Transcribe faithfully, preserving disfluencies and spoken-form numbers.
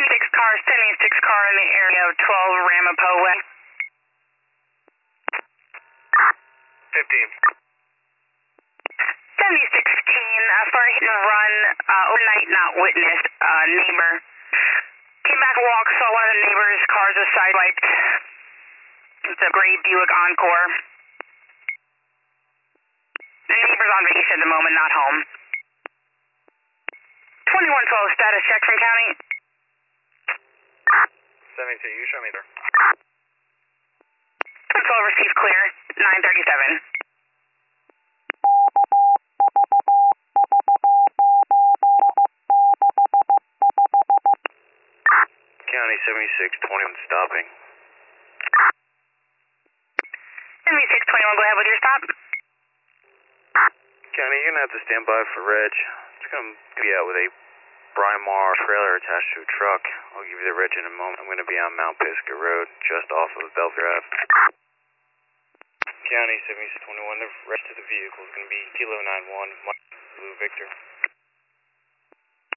seventy-six car, seventy-six car in the area of twelve Ramapo Way. fifteen. seventy-six fifteen, uh, for a hit and run, uh, overnight not witnessed, uh, neighbor. Came back, walked, saw one of the neighbor's cars was sidewiped. It's a gray Buick Encore. The neighbor's on vacation at the moment, not home. twenty-one twelve, status check from county. seventy-two, you show me there. twelve received clear, nine thirty-seven. County seventy-six twenty-one stopping. seventy-six twenty-one, go ahead with your stop. County, you're going to have to stand by for Reg. It's going to be out with a Brymar trailer attached to a truck. I'll give you the Reg in a moment. I'm going to be on Mount Pisgah Road, just off of Bell Drive. County seventy-six twenty-one, the rest of the vehicle is going to be Kilo nine one, Blue Victor.